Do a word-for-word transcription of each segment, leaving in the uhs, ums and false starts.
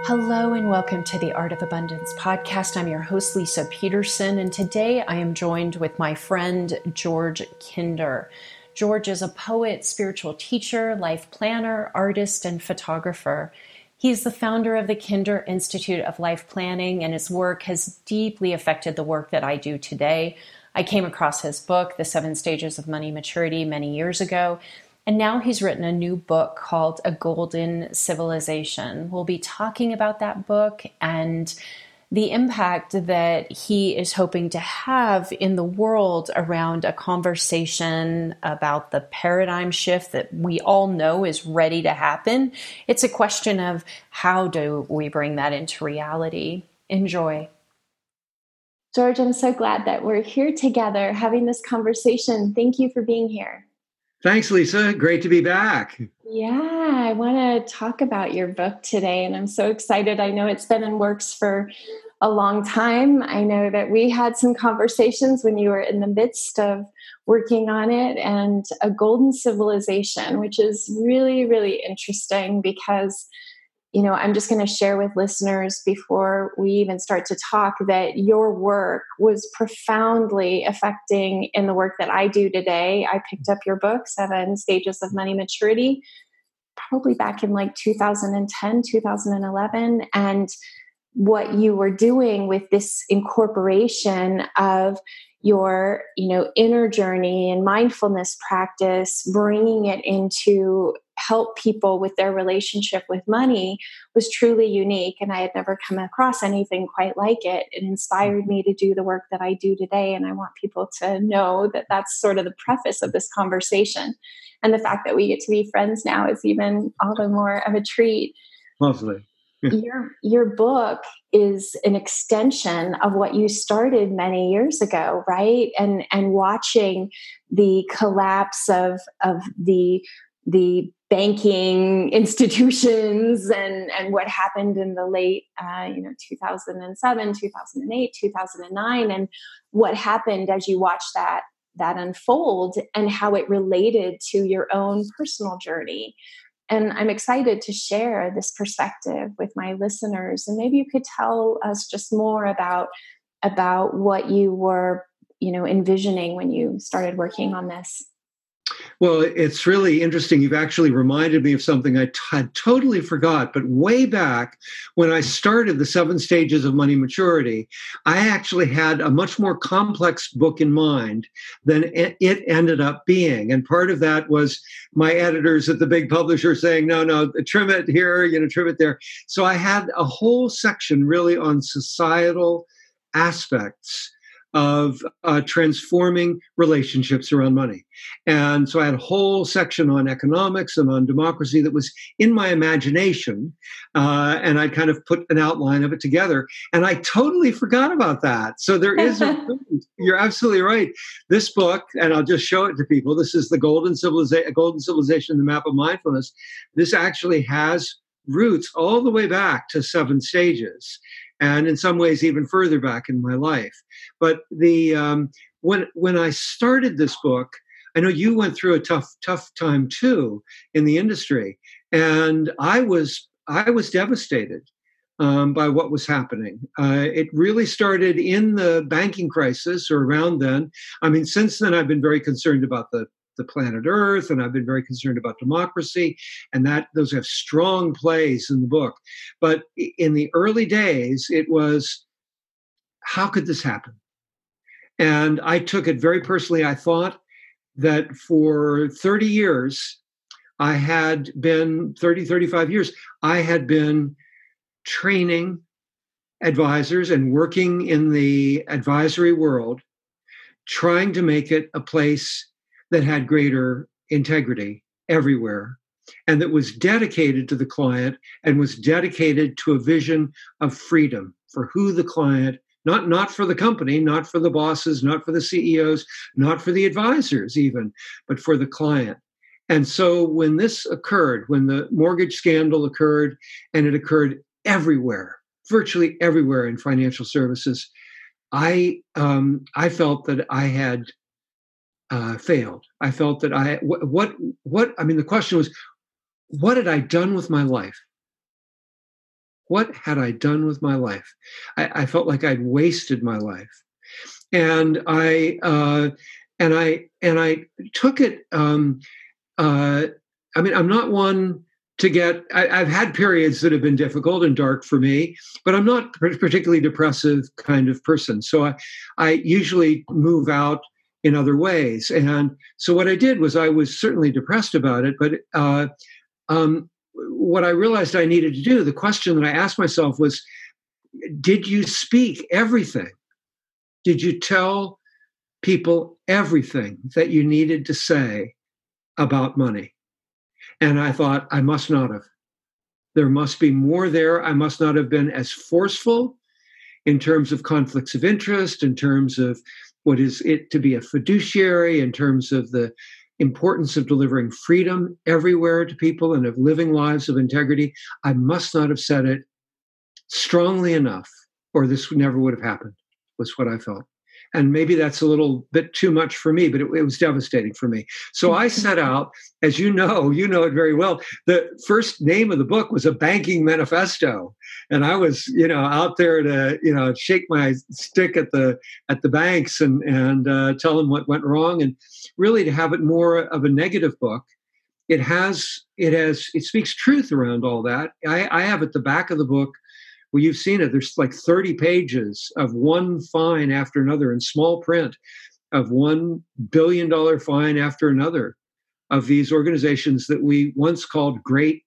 Hello and welcome to the Art of Abundance podcast. I'm your host, Lisa Peterson, and today I am joined with my friend, George Kinder. George is a poet, spiritual teacher, life planner, artist, and photographer. He's the founder of the Kinder Institute of Life Planning, and his work has deeply affected the work that I do today. I came across his book, The Seven Stages of Money Maturity, many years ago, and now he's written a new book called A Golden Civilization. We'll be talking about that book and the impact that he is hoping to have in the world around a conversation about the paradigm shift that we all know is ready to happen. It's a question of how do we bring that into reality? Enjoy. George, I'm so glad that we're here together having this conversation. Thank you for being here. Thanks, Lisa. Great to be back. Yeah, I want to talk about your book today, and I'm so excited. I know it's been in works for a long time. I know that we had some conversations when you were in the midst of working on it, and A Golden Civilization, which is really, really interesting because you know, I'm just going to share with listeners before we even start to talk that your work was profoundly affecting in the work that I do today. I picked up your book, Seven Stages of Money Maturity, probably back in like two thousand ten, two thousand eleven. And what you were doing with this incorporation of your, you know, inner journey and mindfulness practice, bringing it into help people with their relationship with money was truly unique. And I had never come across anything quite like it. It inspired me to do the work that I do today. And I want people to know that that's sort of the preface of this conversation. And the fact that we get to be friends now is even all the more of a treat. Lovely. Your your book is an extension of what you started many years ago, right? And and watching the collapse of of the the banking institutions and and what happened in the late uh, you know two thousand seven, two thousand eight, two thousand nine, and what happened as you watched that that unfold and how it related to your own personal journey. And I'm excited to share this perspective with my listeners. And maybe you could tell us just more about, about what you were, you know, envisioning when you started working on this. Well, it's really interesting. You've actually reminded me of something I t- had totally forgot. But way back when I started the Seven Stages of Money Maturity, I actually had a much more complex book in mind than it ended up being. And part of that was my editors at the big publisher saying, no, no, trim it here, you know, trim it there. So I had a whole section really on societal aspects of uh, transforming relationships around money. And so I had a whole section on economics and on democracy that was in my imagination. Uh, and I kind of put an outline of it together. And I totally forgot about that. So there is, a, you're absolutely right. This book, and I'll just show it to people. This is the Golden Civilization, Golden Civilization, the Map of Mindfulness. This actually has roots all the way back to seven stages. And in some ways, even further back in my life. But the um, when when I started this book, I know you went through a tough tough time too in the industry, and I was I was devastated um, by what was happening. Uh, it really started in the banking crisis or around then. I mean, since then, I've been very concerned about the the planet Earth, and I've been very concerned about democracy, and that those have strong plays in the book. But in the early days, it was, how could this happen? And I took it very personally. I thought that for thirty years, I had been, thirty, thirty-five years, I had been training advisors and working in the advisory world, trying to make it a place that had greater integrity everywhere, and that was dedicated to the client and was dedicated to a vision of freedom for who the client, not, not for the company, not for the bosses, not for the C E Os, not for the advisors even, but for the client. And so when this occurred, when the mortgage scandal occurred, and it occurred everywhere, virtually everywhere in financial services, I um, I felt that I had Uh, failed. I felt that I, what, what, what, I mean, the question was, what had I done with my life What had I done with my life? I, I felt like I'd wasted my life. And I uh, and I and I took it. Um, uh, I mean, I'm not one to get. I, I've had periods that have been difficult and dark for me, but I'm not a particularly depressive kind of person. So I, I usually move out in other ways. And so what I did was I was certainly depressed about it, but uh, um, what I realized I needed to do, the question that I asked myself was, did you speak everything? Did you tell people everything that you needed to say about money? And I thought, I must not have. There must be more there. I must not have been as forceful in terms of conflicts of interest, in terms of what is it to be a fiduciary, in terms of the importance of delivering freedom everywhere to people and of living lives of integrity. I must not have said it strongly enough, or this never would have happened, was what I felt. And maybe that's a little bit too much for me, but it, it was devastating for me. So I set out, as you know, you know it very well. The first name of the book was A Banking Manifesto. And I was, you know, out there to, you know, shake my stick at the at the banks and, and uh, tell them what went wrong. And really to have it more of a negative book. It has, it has, it speaks truth around all that. I, I have at the back of the book, well, you've seen it. There's like thirty pages of one fine after another in small print, of one billion dollar fine after another of these organizations that we once called great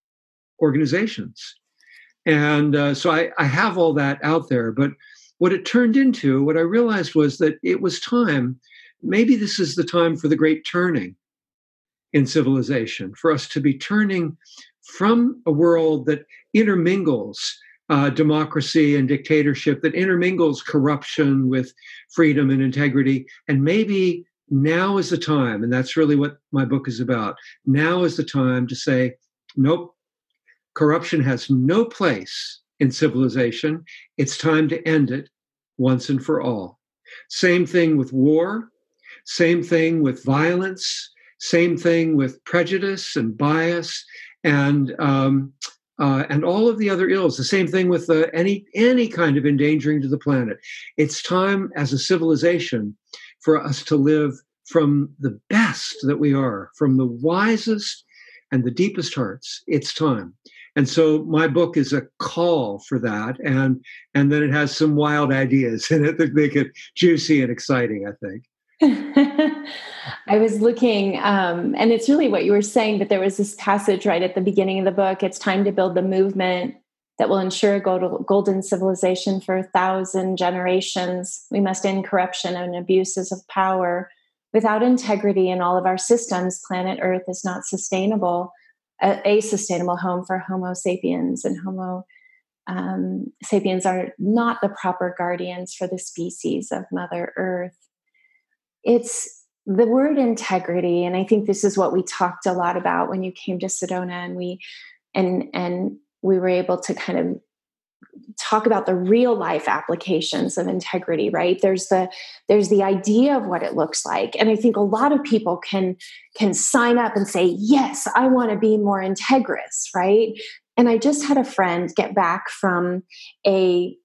organizations. And uh, so I, I have all that out there. But what it turned into, what I realized was that it was time, maybe this is the time for the great turning in civilization, for us to be turning from a world that intermingles Uh, democracy and dictatorship, that intermingles corruption with freedom and integrity. And maybe now is the time, and that's really what my book is about. Now is the time to say, nope, corruption has no place in civilization. It's time to end it once and for all. Same thing with war, same thing with violence, same thing with prejudice and bias, and um, Uh, and all of the other ills. The same thing with uh, any any kind of endangering to the planet. It's time as a civilization for us to live from the best that we are, from the wisest and the deepest hearts. It's time. And so my book is a call for that. And, and then it has some wild ideas in it that make it juicy and exciting, I think. I was looking, um, and it's really what you were saying, but there was this passage right at the beginning of the book. It's time to build the movement that will ensure a golden civilization for a thousand generations. We must end corruption and abuses of power. Without integrity in all of our systems, planet Earth is not sustainable, a, a sustainable home for Homo sapiens, and Homo um, sapiens are not the proper guardians for the species of Mother Earth. It's the word integrity, and I think this is what we talked a lot about when you came to Sedona, and we and and we were able to kind of talk about the real life applications of integrity, right? There's the there's the idea of what it looks like, and I think a lot of people can can sign up and say, yes, I want to be more integrous, right? And I just had a friend get back from a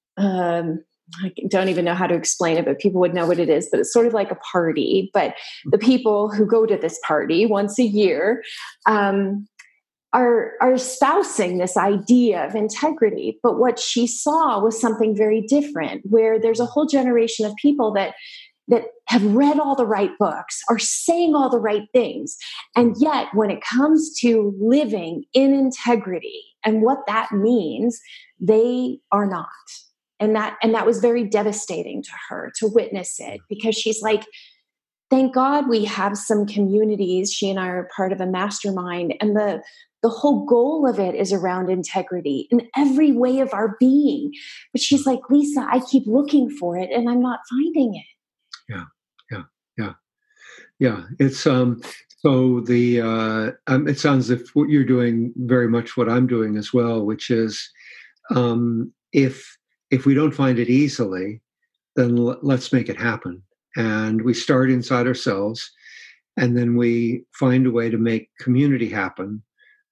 um, I don't even know how to explain it, but people would know what it is. But it's sort of like a party. But the people who go to this party once a year um, are, are espousing this idea of integrity. But what she saw was something very different, where there's a whole generation of people that that have read all the right books, are saying all the right things. And yet, when it comes to living in integrity and what that means, they are not. And that and that was very devastating to her to witness it, because she's like, thank God we have some communities. She and I are part of a mastermind, and the the whole goal of it is around integrity in every way of our being. But she's like, Lisa, I keep looking for it and I'm not finding it. Yeah, yeah, yeah, yeah. It's um. So the uh, um, it sounds as if what you're doing very much what I'm doing as well, which is um, if. If we don't find it easily, then l- let's make it happen. And we start inside ourselves, and then we find a way to make community happen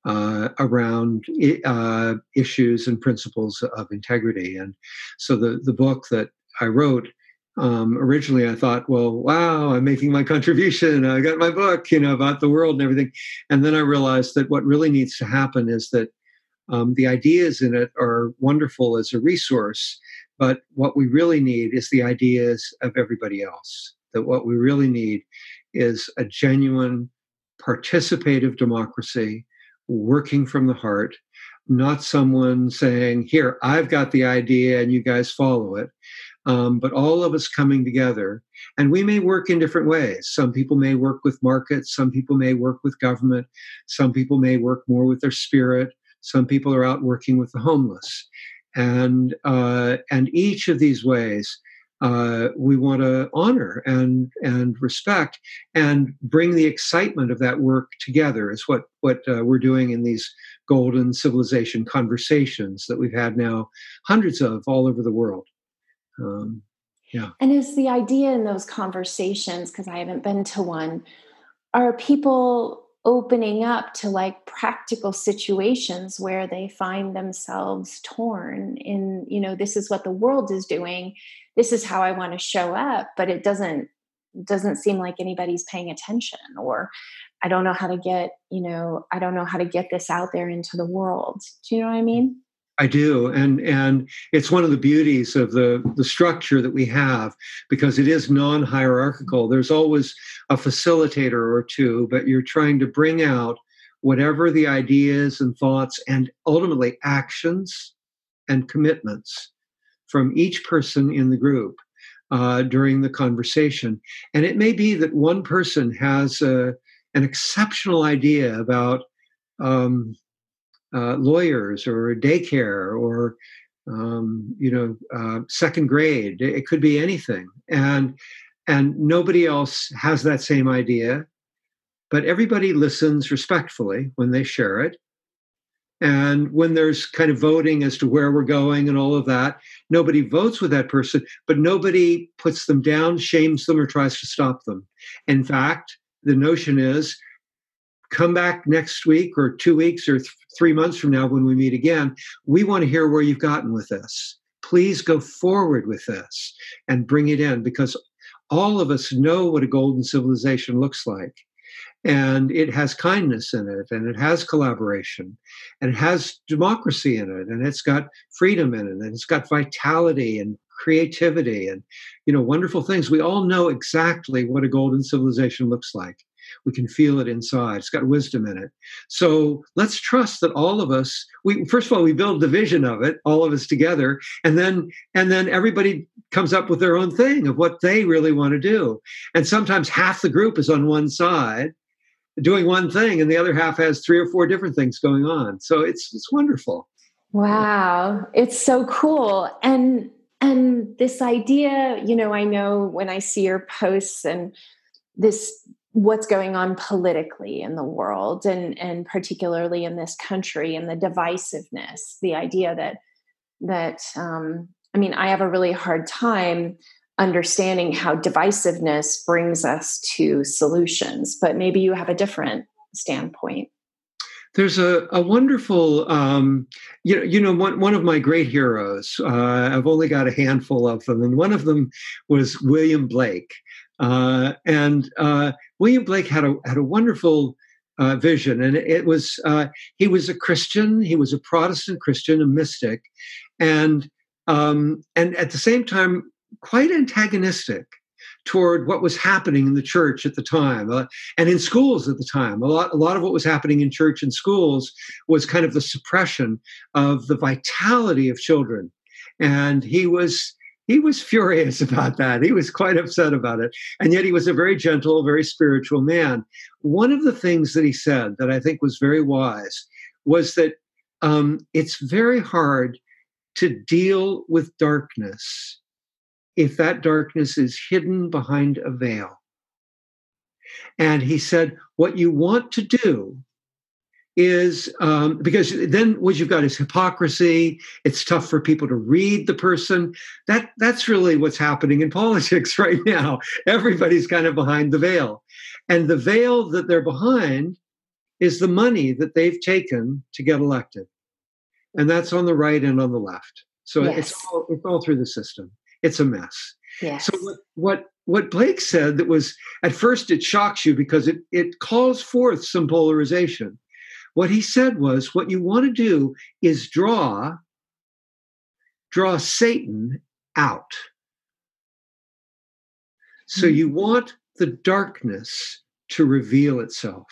uh, around uh, issues and principles of integrity. And so the, the book that I wrote, um, originally I thought, well, wow, I'm making my contribution. I got my book, you know, about the world and everything. And then I realized that what really needs to happen is that um, the ideas in it are wonderful as a resource, but what we really need is the ideas of everybody else. That what we really need is a genuine participative democracy working from the heart, not someone saying, here, I've got the idea and you guys follow it. Um, but all of us coming together, and we may work in different ways. Some people may work with markets, some people may work with government, some people may work more with their spirit, some people are out working with the homeless. And uh, and each of these ways uh, we want to honor and and respect and bring the excitement of that work together is what what uh, we're doing in these Golden Civilization conversations that we've had now hundreds of all over the world. Um, yeah. And is the idea in those conversations, because I haven't been to one, are people opening up to like practical situations where they find themselves torn in, you know, this is what the world is doing. This is how I want to show up, but it doesn't, doesn't seem like anybody's paying attention, or I don't know how to get, you know, I don't know how to get this out there into the world. Do you know what I mean? I do. And and it's one of the beauties of the, the structure that we have, because it is non-hierarchical. There's always a facilitator or two, but you're trying to bring out whatever the ideas and thoughts and ultimately actions and commitments from each person in the group uh, during the conversation. And it may be that one person has a, an exceptional idea about um, Uh, lawyers or daycare or, um, you know, uh, second grade. It could be anything. And, and nobody else has that same idea, but everybody listens respectfully when they share it. And when there's kind of voting as to where we're going and all of that, nobody votes with that person, but nobody puts them down, shames them, or tries to stop them. In fact, the notion is, come back next week or two weeks or th- three months from now when we meet again. We want to hear where you've gotten with this. Please go forward with this and bring it in, because all of us know what a golden civilization looks like. And it has kindness in it, and it has collaboration, and it has democracy in it, and it's got freedom in it, and it's got vitality and creativity and, you know, wonderful things. We all know exactly what a golden civilization looks like. We can feel it inside. It's got wisdom in it. So let's trust that all of us, we first of all, we build the vision of it, all of us together, and then and then everybody comes up with their own thing of what they really want to do. And sometimes half the group is on one side doing one thing, and the other half has three or four different things going on. So it's it's wonderful. Wow. It's so cool. And and this idea, you know, I know when I see your posts and this, what's going on politically in the world, and, and particularly in this country, and the divisiveness, the idea that, that um, I mean, I have a really hard time understanding how divisiveness brings us to solutions, but maybe you have a different standpoint. There's a, a wonderful, um, you know, you know, one, one of my great heroes, uh, I've only got a handful of them, and one of them was William Blake. Uh, and uh, William Blake had a had a wonderful uh, vision, and it, it was uh, he was a Christian, he was a Protestant Christian, a mystic, and um, and at the same time quite antagonistic toward what was happening in the church at the time uh, and in schools at the time. A lot a lot of what was happening in church and schools was kind of the suppression of the vitality of children, and he was. He was furious about that. He was quite upset about it. And yet he was a very gentle, very spiritual man. One of the things that he said that I think was very wise was that um, it's very hard to deal with darkness if that darkness is hidden behind a veil. And he said, what you want to do is um, because then what you've got is hypocrisy. It's tough for people to read the person. That that's really what's happening in politics right now. Everybody's kind of behind the veil, and the veil that they're behind is the money that they've taken to get elected. And that's on the right and on the left. So yes. it's all, it's all through the system. It's a mess. Yes. So what, what what Blake said that was, at first it shocks you because it, it calls forth some polarization. What he said was, what you want to do is draw, draw Satan out. So you want the darkness to reveal itself.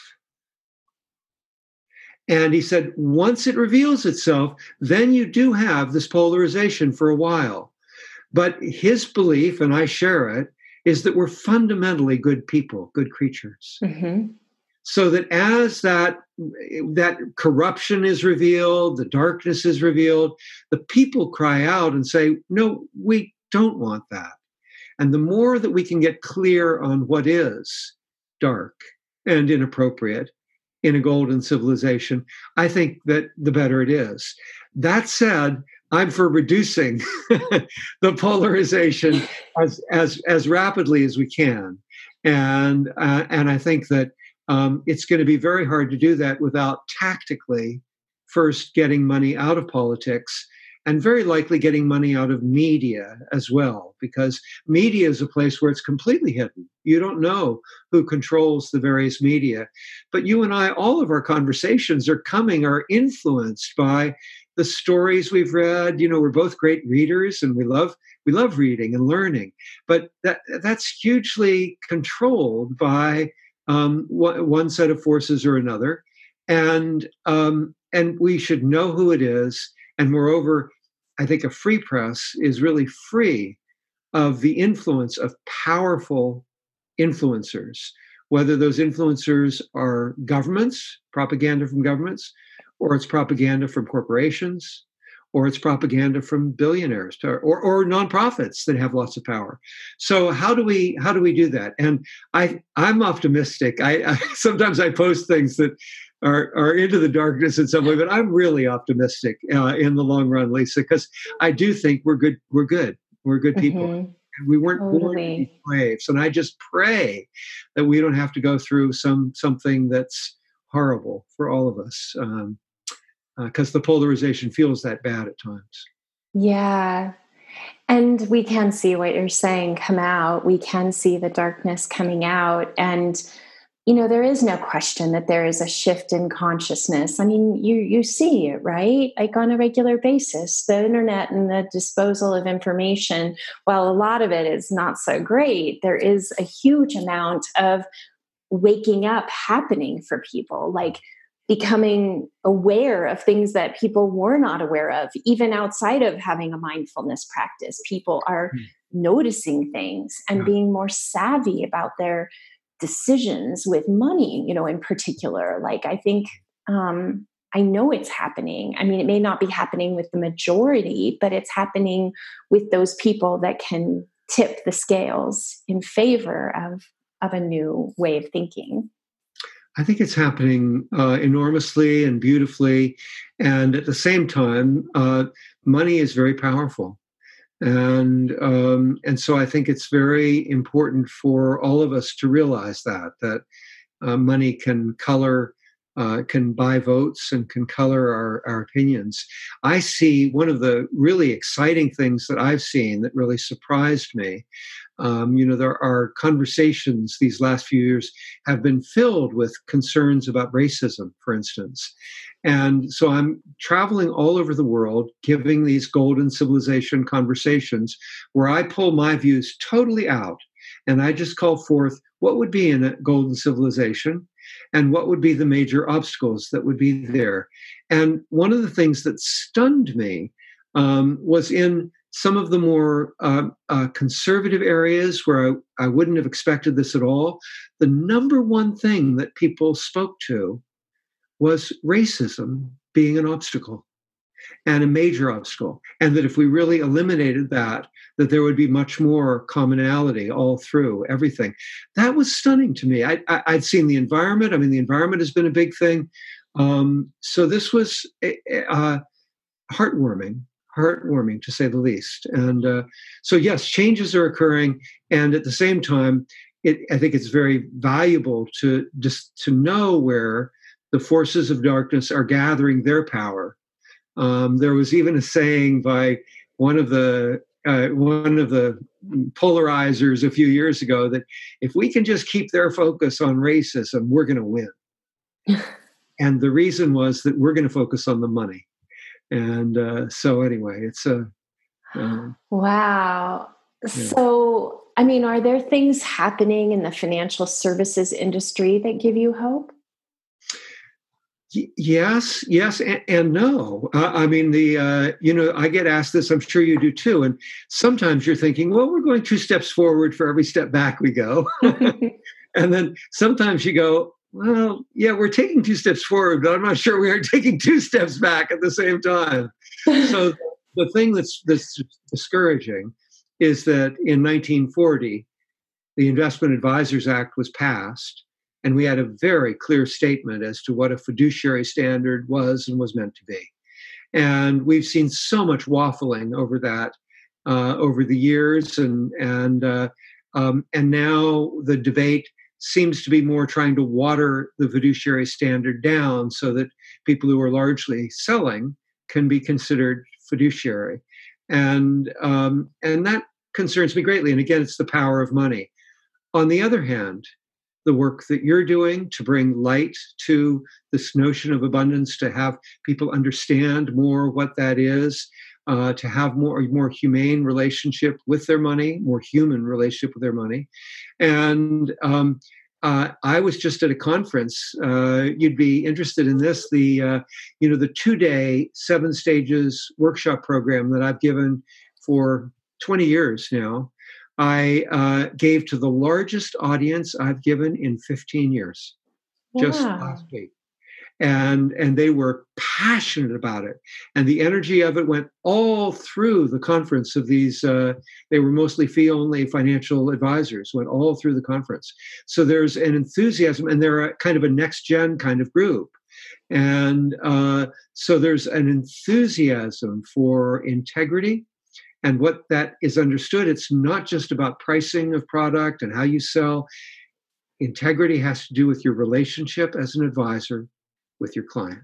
And he said, once it reveals itself, then you do have this polarization for a while. But his belief, and I share it, is that we're fundamentally good people, good creatures. Mm-hmm. So that as that, that corruption is revealed, the darkness is revealed, the people cry out and say, no, we don't want that. And the more that we can get clear on what is dark and inappropriate in a golden civilization, I think that the better it is. That said, I'm for reducing the polarization as, as, as rapidly as we can. And, uh, and I think that um, it's going to be very hard to do that without tactically first getting money out of politics, and very likely getting money out of media as well, because media is a place where it's completely hidden. You don't know who controls the various media. But you and I, all of our conversations are coming, are influenced by the stories we've read. You know, we're both great readers and we love we love reading and learning. But that that's hugely controlled by um, one set of forces or another. And um, and we should know who it is. And moreover, I think a free press is really free of the influence of powerful influencers, whether those influencers are governments, propaganda from governments, or it's propaganda from corporations, or it's propaganda from billionaires, or, or, or nonprofits that have lots of power. So how do we how do we do that? And I I'm optimistic. I, I sometimes I post things that Are, are into the darkness in some way, but I'm really optimistic uh, in the long run, Lisa, because I do think we're good. We're good. We're good people. Mm-hmm. We weren't totally. born to be slaves, and I just pray that we don't have to go through some something that's horrible for all of us, because um, uh, the polarization feels that bad at times. Yeah. And we can see what you're saying come out. We can see the darkness coming out. And you know, there is no question that there is a shift in consciousness. I mean, you you see it, right? Like on a regular basis, the internet and the disposal of information, while a lot of it is not so great, there is a huge amount of waking up happening for people, like becoming aware of things that people were not aware of, even outside of having a mindfulness practice. People are mm. noticing things and yeah. being more savvy about their decisions with money, you know, in particular. Like, I think, um, I know it's happening. I mean, it may not be happening with the majority, but it's happening with those people that can tip the scales in favor of, of a new way of thinking. I think it's happening uh, enormously and beautifully. And at the same time, uh, money is very powerful. And um, and so I think it's very important for all of us to realize that, that uh, money can color, uh, can buy votes and can color our, our opinions. I see one of the really exciting things that I've seen that really surprised me. Um, you know, there are conversations these last few years have been filled with concerns about racism, for instance. And so I'm traveling all over the world, giving these golden civilization conversations where I pull my views totally out. And I just call forth what would be in a golden civilization and what would be the major obstacles that would be there. And one of the things that stunned me um, was in some of the more uh, uh, conservative areas where I, I wouldn't have expected this at all. The number one thing that people spoke to was racism being an obstacle and a major obstacle. And that if we really eliminated that, that there would be much more commonality all through everything. That was stunning to me. I, I, I'd seen the environment. I mean, the environment has been a big thing. Um, so this was uh, heartwarming, heartwarming to say the least. And uh, so, yes, changes are occurring. And at the same time, it, I think it's very valuable to just to know where the forces of darkness are gathering their power. Um, there was even a saying by one of the uh, one of the polarizers a few years ago that if we can just keep their focus on racism, we're going to win. And the reason was that we're going to focus on the money. And uh, so anyway, it's a uh, wow. Yeah. So, I mean, are there things happening in the financial services industry that give you hope? Yes, yes, and, and no. Uh, I mean, the uh, you know, I get asked this. I'm sure you do too. And sometimes you're thinking, well, we're going two steps forward for every step back we go. And then sometimes you go, well, yeah, we're taking two steps forward, but I'm not sure we are taking two steps back at the same time. So the thing that's that's discouraging is that in nineteen forty, the Investment Advisors Act was passed. And we had a very clear statement as to what a fiduciary standard was and was meant to be. And we've seen so much waffling over that uh, over the years. And, and, uh, um, and now the debate seems to be more trying to water the fiduciary standard down so that people who are largely selling can be considered fiduciary. And, um, and that concerns me greatly. And again, it's the power of money. On the other hand, the work that you're doing to bring light to this notion of abundance, to have people understand more what that is, uh, to have more more humane relationship with their money, more human relationship with their money. And um, uh, I was just at a conference. Uh, you'd be interested in this. The uh, you know the two-day seven stages workshop program that I've given for twenty years now. I uh, gave to the largest audience I've given in fifteen years, just Wow. last week. And, and they were passionate about it. And the energy of it went all through the conference of these, uh, they were mostly fee-only financial advisors, went all through the conference. So there's an enthusiasm, and they're a kind of a next-gen kind of group. And uh, so there's an enthusiasm for integrity. And what that is understood, it's not just about pricing of product and how you sell. Integrity has to do with your relationship as an advisor with your client.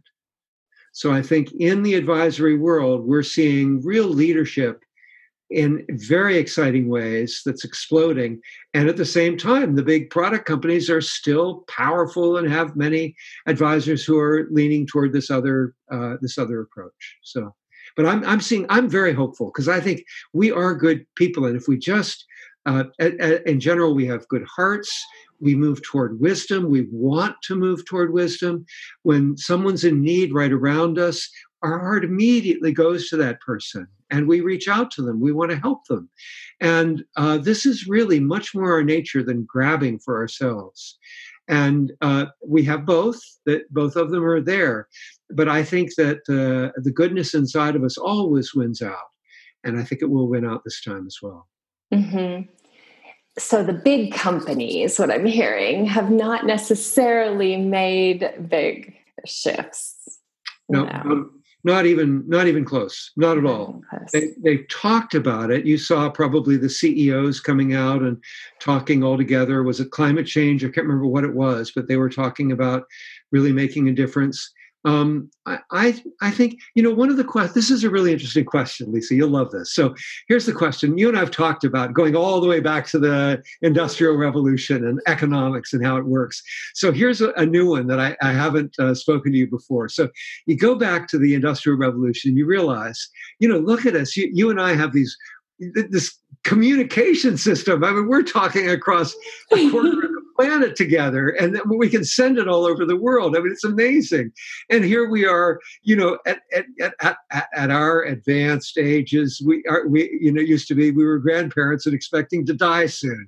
So I think in the advisory world, we're seeing real leadership in very exciting ways that's exploding. And at the same time, the big product companies are still powerful and have many advisors who are leaning toward this other uh, this other approach. So. But I'm I'm seeing I'm very hopeful because I think we are good people, and if we just uh, a, a, in general we have good hearts, we move toward wisdom. We want to move toward wisdom. When someone's in need right around us, our heart immediately goes to that person, and we reach out to them. We want to help them, and uh, this is really much more our nature than grabbing for ourselves. And uh, we have both. That both of them are there. But I think that uh, the goodness inside of us always wins out. And I think it will win out this time as well. Mm-hmm. So the big companies, what I'm hearing, have not necessarily made big shifts. No, no. Um, not even not even close. Not at all. They, they've talked about it. You saw probably the C E Os coming out and talking all together. Was it climate change? I can't remember what it was, but they were talking about really making a difference. Um, I, I, I think, you know, one of the questions, this is a really interesting question, Lisa, you'll love this. So here's the question. You and I have talked about going all the way back to the Industrial Revolution and economics and how it works. So here's a, a new one that I, I haven't uh, spoken to you before. So you go back to the Industrial Revolution, you realize, you know, look at us. You, you and I have these, this communication system. I mean, we're talking across a quarter of the planet together, and then we can send it all over the world. I mean, it's amazing. And here we are, you know, at at at, at, at our advanced ages, we are we you know used to be we were grandparents and expecting to die soon.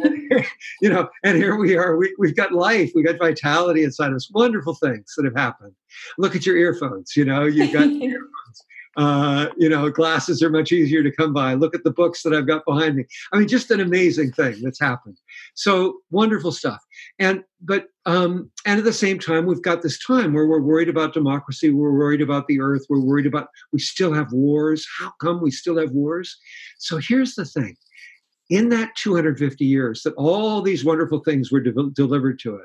You know, and here we are. We, we've got life. We've got vitality inside of us. Wonderful things that have happened. Look at your earphones. You know, you've got earphones. Uh, you know, glasses are much easier to come by. Look at the books that I've got behind me. I mean, just an amazing thing that's happened. So wonderful stuff. And but um, and at the same time, we've got this time where we're worried about democracy. We're worried about the earth. We're worried about we still have wars. How come we still have wars? So here's the thing. In that two hundred fifty years that all these wonderful things were de- delivered to us,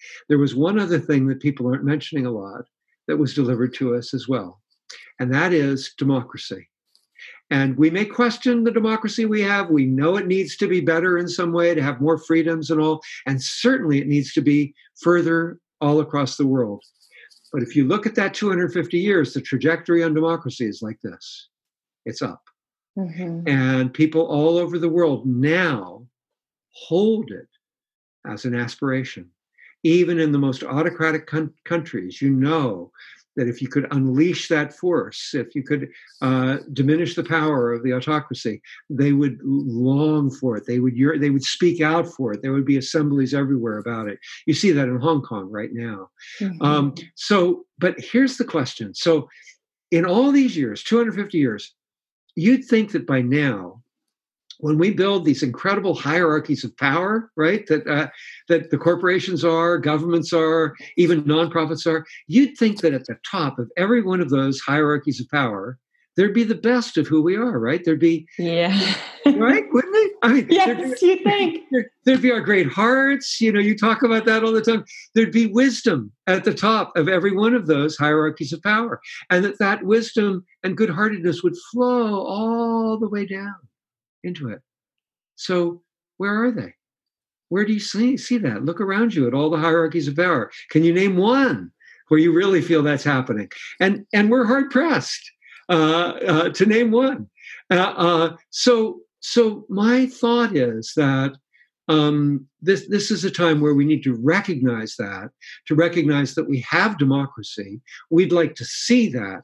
There was one other thing that people aren't mentioning a lot that was delivered to us as well, and that is democracy. And we may question the democracy we have. We know it needs to be better in some way, to have more freedoms and all, and certainly it needs to be further all across the world. But if you look at that two hundred fifty years, the trajectory on democracy is like this. It's up. Mm-hmm. And people all over the world now hold it as an aspiration. Even in the most autocratic con- countries, you know that if you could unleash that force, if you could uh, diminish the power of the autocracy, they would long for it. They would they would speak out for it. There would be assemblies everywhere about it. You see that in Hong Kong right now. Mm-hmm. Um, so, but here's the question. So in all these years, two hundred fifty years, you'd think that by now, when we build these incredible hierarchies of power, right, that uh, that the corporations are, governments are, even nonprofits are, you'd think that at the top of every one of those hierarchies of power, there'd be the best of who we are, right? There'd be, yeah, right, wouldn't it? I mean, yes, be, you think there, there'd be our great hearts. You know, you talk about that all the time. There'd be wisdom at the top of every one of those hierarchies of power, and that that wisdom and good-heartedness would flow all the way down into it. So where are they? Where do you see, see that? Look around you at all the hierarchies of power. Can you name one where you really feel that's happening? And and we're hard pressed uh, uh, to name one. Uh, uh, so so my thought is that um, this this is a time where we need to recognize that, to recognize that we have democracy. We'd like to see that.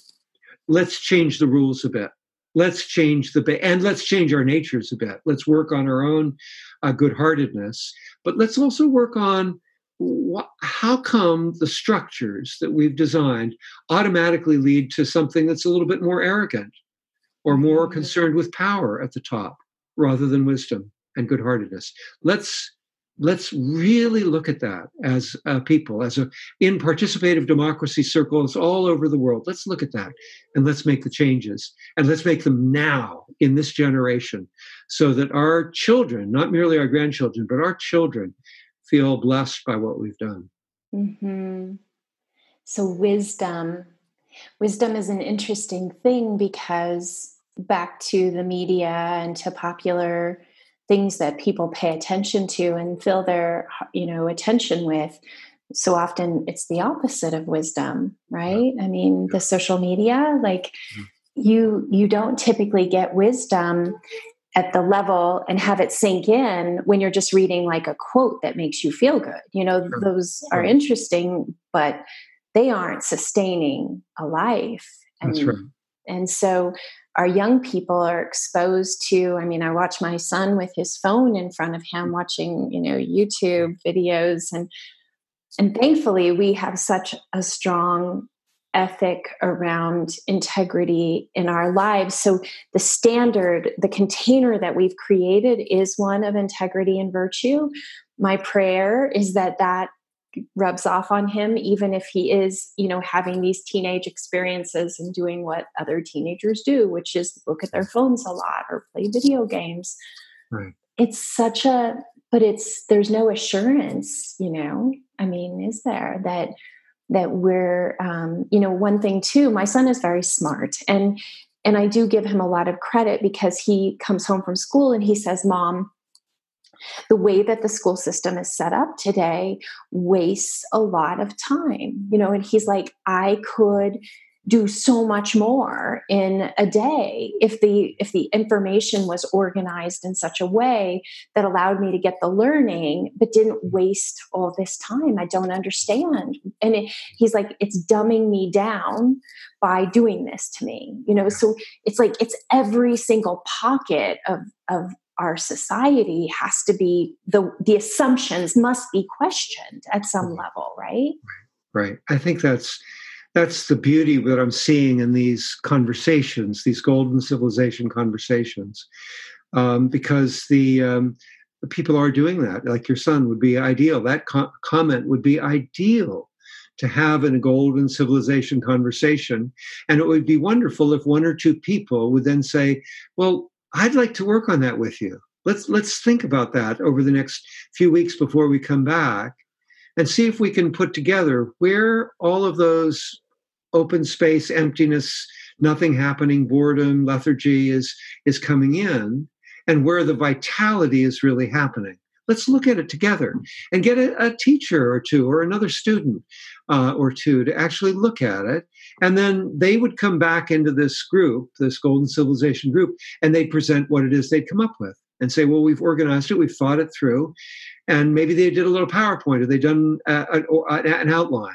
Let's change the rules a bit. Let's change the, and let's change our natures a bit. Let's work on our own uh, good-heartedness, but let's also work on wh- how come the structures that we've designed automatically lead to something that's a little bit more arrogant or more concerned with power at the top rather than wisdom and good-heartedness. Let's Let's really look at that as uh, people, as a in participative democracy circles all over the world. Let's look at that and let's make the changes, and let's make them now in this generation, so that our children, not merely our grandchildren, but our children, feel blessed by what we've done. Mm-hmm. So wisdom, wisdom is an interesting thing, because back to the media and to popular things that people pay attention to and fill their, you know, attention with, so often it's the opposite of wisdom, right? I mean, the social media, like you, you don't typically get wisdom at the level and have it sink in when you're just reading like a quote that makes you feel good. You know, sure. Those are interesting, but they aren't sustaining a life. And, That's right. And so our young people are exposed to, I mean, I watch my son with his phone in front of him watching, you know, YouTube videos. And, and thankfully we have such a strong ethic around integrity in our lives. So the standard, the container that we've created is one of integrity and virtue. My prayer is that that rubs off on him, even if he is, you know, having these teenage experiences and doing what other teenagers do, which is look at their phones a lot or play video games. Right. It's such a, but it's, there's no assurance, you know, I mean, is there that, that we're, um, you know, one thing too, my son is very smart, and, and I do give him a lot of credit, because he comes home from school and he says, Mom, the way that the school system is set up today wastes a lot of time, you know, and he's like, I could do so much more in a day if the if the information was organized in such a way that allowed me to get the learning, but didn't waste all this time. I don't understand. And it, he's like, it's dumbing me down by doing this to me, you know. So it's like, it's every single pocket of of our society has to be, the the assumptions must be questioned at some level, right? Right. I think that's that's the beauty that I'm seeing in these conversations, these golden civilization conversations, um, because the, um, the people are doing that. Like your son would be ideal. That co- comment would be ideal to have in a golden civilization conversation, and it would be wonderful if one or two people would then say, "Well, I'd like to work on that with you. Let's let's think about that over the next few weeks before we come back, and see if we can put together where all of those open space, emptiness, nothing happening, boredom, lethargy is, is coming in, and where the vitality is really happening. Let's look at it together and get a, a teacher or two or another student uh, or two to actually look at it. And then they would come back into this group, this Golden Civilization group, and they'd present what it is they'd come up with and say, well, we've organized it, we've thought it through. And maybe they did a little PowerPoint or they'd done a, a, an outline.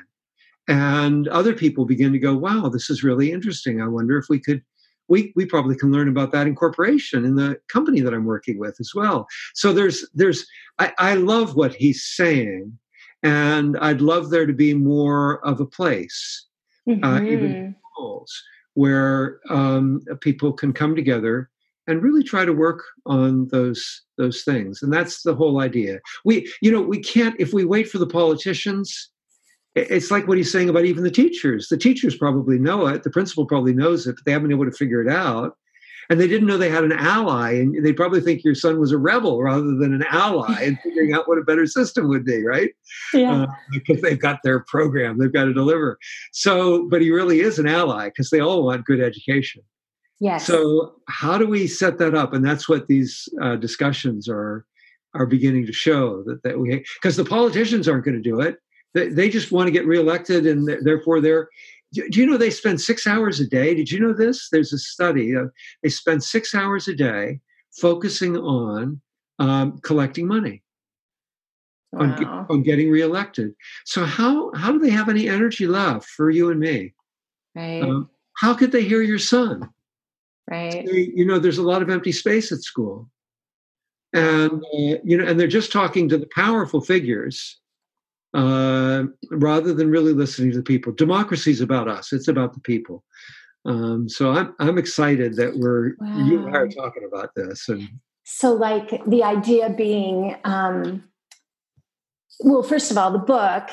And other people begin to go, wow, this is really interesting. I wonder if we could We we probably can learn about that in corporation, in the company that I'm working with as well. So there's there's I, I love what he's saying, and I'd love there to be more of a place, mm-hmm. uh, even schools, where um, people can come together and really try to work on those those things. And that's the whole idea. We you know we can't, if we wait for the politicians. It's like what he's saying about even the teachers. The teachers probably know it. The principal probably knows it, but they haven't been able to figure it out. And they didn't know they had an ally. And they probably think your son was a rebel rather than an ally and figuring out what a better system would be, right? Yeah. Uh, because they've got their program, they've got to deliver. So, but he really is an ally because they all want good education. Yes. So how do we set that up? And that's what these uh, discussions are are beginning to show, that, that we, because the politicians aren't going to do it. They just want to get reelected, and therefore they're. Do you know they spend six hours a day? Did you know this? There's a study. Uh, they spend six hours a day focusing on um, collecting money, wow. on, on getting reelected. So how how do they have any energy left for you and me? Right. Um, how could they hear your son? Right. They, you know, there's a lot of empty space at school, and uh, you know, and they're just talking to the powerful figures. Uh, rather than really listening to the people. Democracy is about us. It's about the people. Um, so I'm I'm excited that we're wow. you and I are talking about this. And so, like the idea being, um, well, first of all, the book.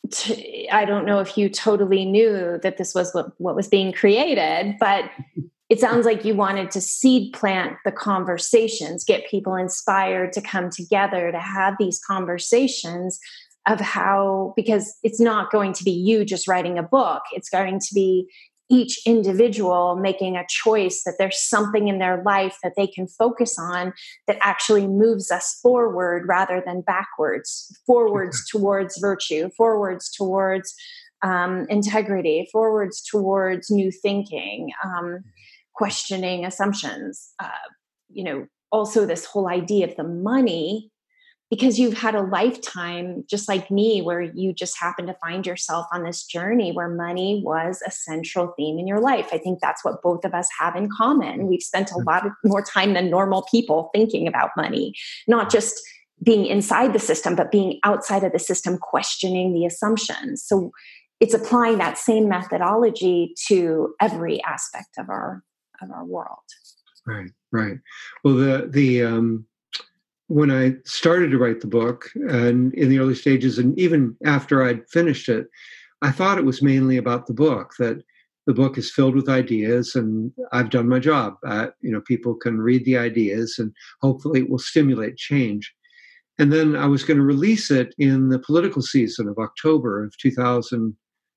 T- I don't know if you totally knew that this was what, what was being created, but it sounds like you wanted to seed plant the conversations, get people inspired to come together to have these conversations. Of how, because it's not going to be you just writing a book. It's going to be each individual making a choice that there's something in their life that they can focus on that actually moves us forward rather than backwards, forwards towards virtue, forwards towards um, integrity, forwards towards new thinking, um, questioning assumptions. Uh, you know, also this whole idea of the money. Because you've had a lifetime, just like me, where you just happen to find yourself on this journey where money was a central theme in your life. I think that's what both of us have in common. We've spent a lot of more time than normal people thinking about money, not just being inside the system, but being outside of the system, questioning the assumptions. So it's applying that same methodology to every aspect of our of our world. Right, right. Well, the the um when I started to write the book, and in the early stages, and even after I'd finished it, I thought it was mainly about the book, that the book is filled with ideas, and I've done my job. Uh, you know, people can read the ideas, and hopefully it will stimulate change. And then I was going to release it in the political season of October of two thousand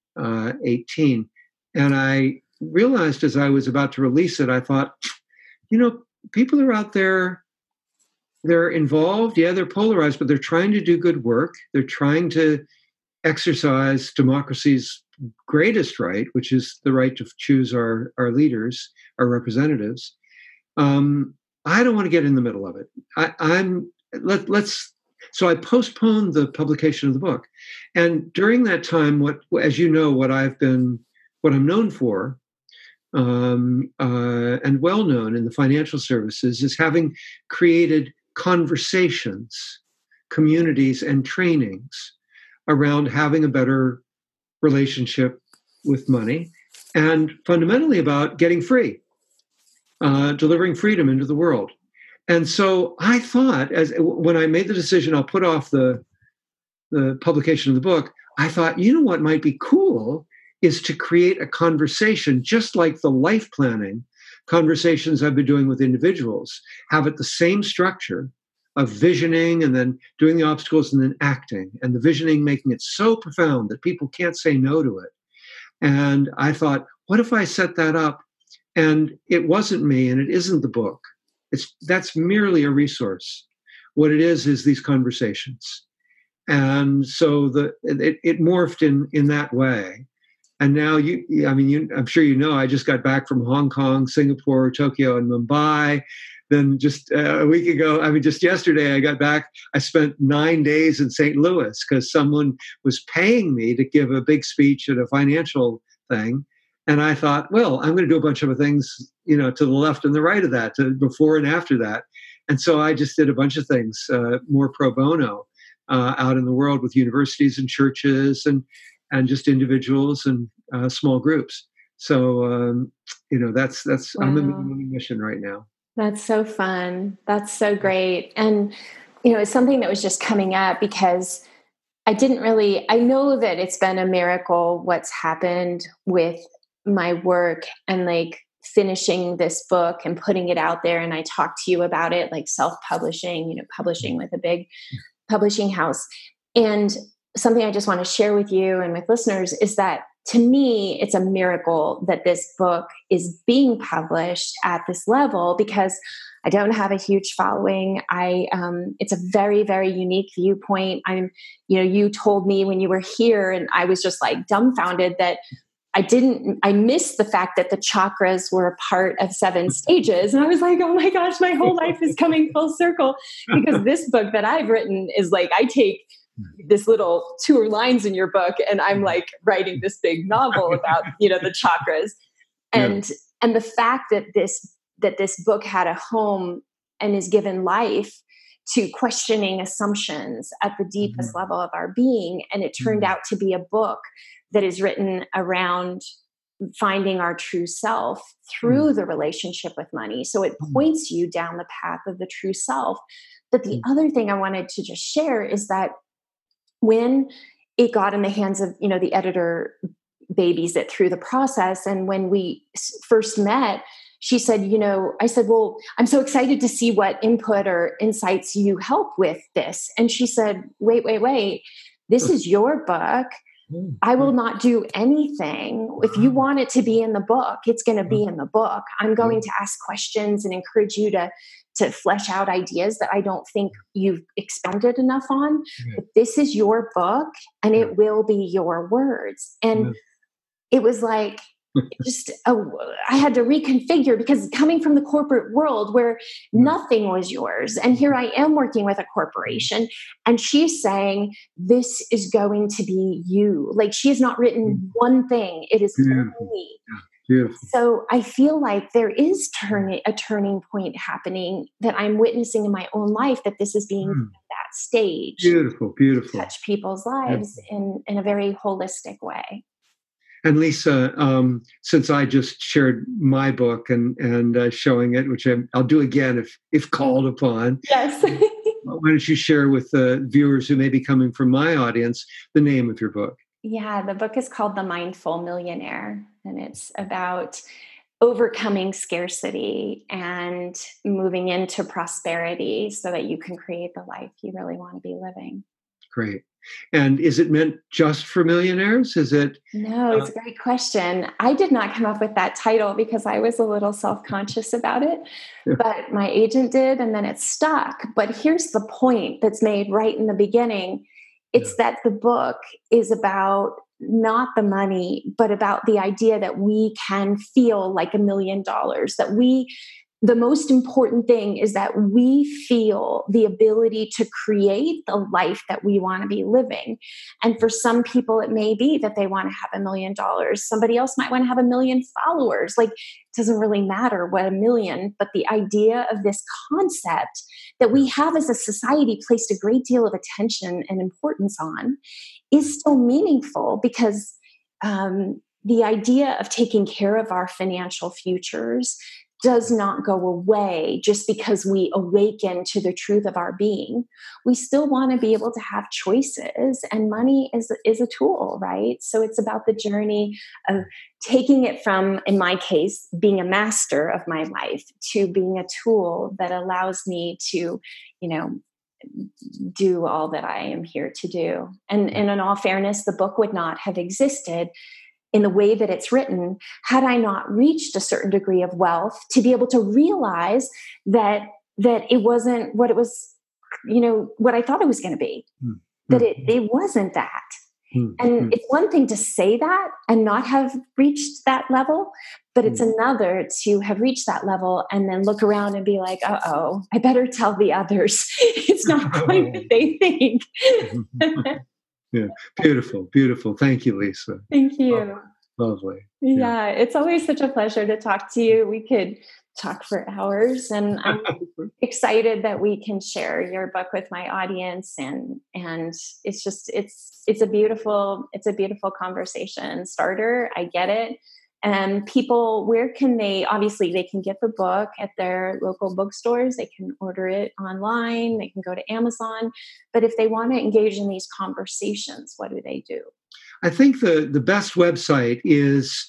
eighteen. And I realized as I was about to release it, I thought, you know, people are out there. They're involved, yeah, they're polarized, but they're trying to do good work. They're trying to exercise democracy's greatest right, which is the right to choose our, our leaders, our representatives. Um, I don't want to get in the middle of it. I, I'm let, let's. So I postponed the publication of the book, and during that time, what, as you know, what I've been, what I'm known for. Um, uh, and well known in the financial services is having created conversations, communities, and trainings around having a better relationship with money, and fundamentally about getting free, uh, delivering freedom into the world. And so I thought, as when I made the decision, I'll put off the the publication of the book, I thought, you know what might be cool is to create a conversation just like the life planning conversations I've been doing with individuals, have it the same structure, of visioning and then doing the obstacles and then acting, and the visioning making it so profound that people can't say no to it. And I thought, what if I set that up and it wasn't me and it isn't the book? It's that's merely a resource. What it is is these conversations. And so the it, it morphed in in that way. And now you, I mean, you, I'm sure you know, I just got back from Hong Kong, Singapore, Tokyo, and Mumbai. Then just uh, a week ago, I mean, just yesterday, I got back. I spent nine days in Saint Louis because someone was paying me to give a big speech at a financial thing. And I thought, well, I'm going to do a bunch of things, you know, to the left and the right of that, to before and after that. And so I just did a bunch of things uh, more pro bono uh, out in the world with universities and churches and and just individuals and uh, small groups. So, um, you know, that's, that's, wow. I'm in a mission right now. That's so fun. That's so great. And, you know, it's something that was just coming up because I didn't really, I know that it's been a miracle what's happened with my work and like finishing this book and putting it out there. And I talked to you about it, like self-publishing, you know, publishing with a big publishing house. And something I just want to share with you and with listeners is that to me, it's a miracle that this book is being published at this level because I don't have a huge following. I, um, it's a very, very unique viewpoint. I'm, you know, you told me when you were here and I was just like dumbfounded that I didn't, I missed the fact that the chakras were a part of seven stages. And I was like, oh my gosh, my whole life is coming full circle because this book that I've written is like, I take this little two lines in your book and I'm like writing this big novel about, you know, the chakras. And, yeah. and the fact that this, that this book had a home and is given life to questioning assumptions at the deepest mm-hmm. level of our being. And it turned mm-hmm. out to be a book that is written around finding our true self through mm-hmm. the relationship with money. So it points you down the path of the true self. But the mm-hmm. other thing I wanted to just share is that when it got in the hands of, you know, the editor babies it through the process. And when we first met, she said, you know, I said, well, I'm so excited to see what input or insights you help with this. And she said, wait, wait, wait, this is your book. I will not do anything. If you want it to be in the book, it's going to be in the book. I'm going to ask questions and encourage you to to flesh out ideas that I don't think you've expounded enough on. Yeah. But this is your book and it yeah. will be your words. And yeah. it was like, just, a, I had to reconfigure because coming from the corporate world where yeah. nothing was yours. And here I am working with a corporation and she's saying, this is going to be you. Like she has not written mm. one thing. It is yeah. for me. Yeah. Beautiful. So I feel like there is turn, a turning point happening that I'm witnessing in my own life, that this is being mm. at that stage. Beautiful, beautiful. Touch people's lives in, in a very holistic way. And Lisa, um, since I just shared my book and and uh, showing it, which I'm, I'll do again if if called upon. Yes. Why don't you share with the viewers who may be coming from my audience the name of your book? Yeah, the book is called The Mindful Millionaire, and it's about overcoming scarcity and moving into prosperity so that you can create the life you really want to be living. Great. And is it meant just for millionaires? Is it? No, it's uh, a great question. I did not come up with that title because I was a little self-conscious about it, yeah. but my agent did, and then it stuck. But here's the point that's made right in the beginning. It's yeah. that the book is about not the money, but about the idea that we can feel like a million dollars, that we the most important thing is that we feel the ability to create the life that we want to be living. And for some people, it may be that they want to have a million dollars. Somebody else might want to have a million followers. Like, it doesn't really matter what a million, but the idea of this concept that we have as a society placed a great deal of attention and importance on is still meaningful because um, the idea of taking care of our financial futures does not go away just because we awaken to the truth of our being. We still want to be able to have choices, and money is, is a tool, right? So it's about the journey of taking it from, in my case, being a master of my life to being a tool that allows me to, you know, do all that I am here to do. And, and in all fairness, the book would not have existed in the way that it's written had I not reached a certain degree of wealth to be able to realize that that it wasn't what it was, you know, what I thought it was going to be, mm-hmm. that it, it wasn't that. Mm-hmm. And it's one thing to say that and not have reached that level, but it's mm-hmm. another to have reached that level and then look around and be like, uh-oh, I better tell the others. It's not quite what they think. Yeah, beautiful, beautiful. Thank you, Lisa. Thank you. Oh, lovely. Yeah. yeah, it's always such a pleasure to talk to you. We could talk for hours, and I'm excited that we can share your book with my audience. And and it's just it's it's a beautiful it's a beautiful conversation starter. I get it. And people, where can they? Obviously, they can get the book at their local bookstores. They can order it online. They can go to Amazon. But if they want to engage in these conversations, what do they do? I think the, the best website is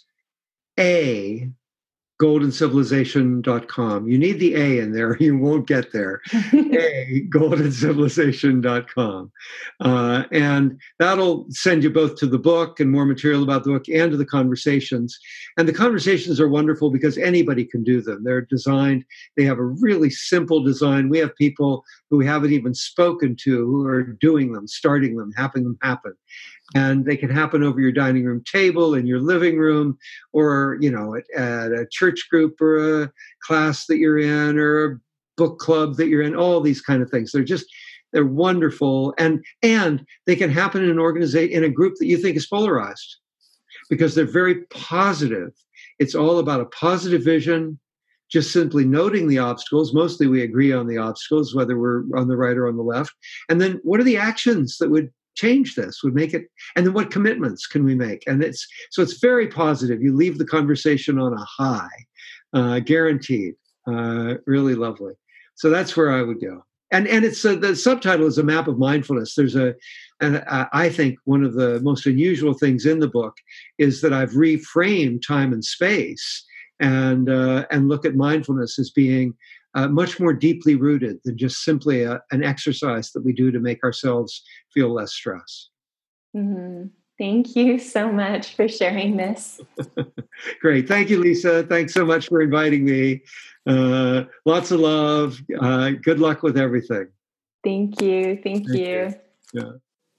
A, golden civilization dot com. You need the A in there. You won't get there. A, golden civilization dot com. Uh, and that'll send you both to the book and more material about the book and to the conversations. And the conversations are wonderful because anybody can do them. They're designed, they have a really simple design. We have people who we haven't even spoken to who are doing them, starting them, having them happen. And they can happen over your dining room table, in your living room, or, you know, at, at a church group or a class that you're in or a book club that you're in, all these kind of things. They're just, they're wonderful. And, and they can happen in an organization, in a group that you think is polarized because they're very positive. It's all about a positive vision, just simply noting the obstacles. Mostly we agree on the obstacles, whether we're on the right or on the left. And then what are the actions that would change this, would make it, and then what commitments can we make? And it's, so it's very positive. You leave the conversation on a high, uh, guaranteed, uh, really lovely. So that's where I would go. And, and it's, uh, the subtitle is A Map of Mindfulness. There's a, and I think one of the most unusual things in the book is that I've reframed time and space and, uh, and look at mindfulness as being Uh, much more deeply rooted than just simply a, an exercise that we do to make ourselves feel less stress. Mm-hmm. Thank you so much for sharing this. Great. Thank you, Lisa. Thanks so much for inviting me. Uh, lots of love. Uh, good luck with everything. Thank you. Thank, Thank you. you. Yeah.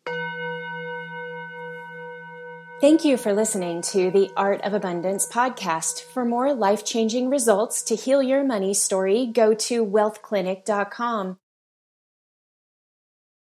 Thank you for listening to the Art of Abundance podcast. For more life-changing results to heal your money story, go to wealth clinic dot com.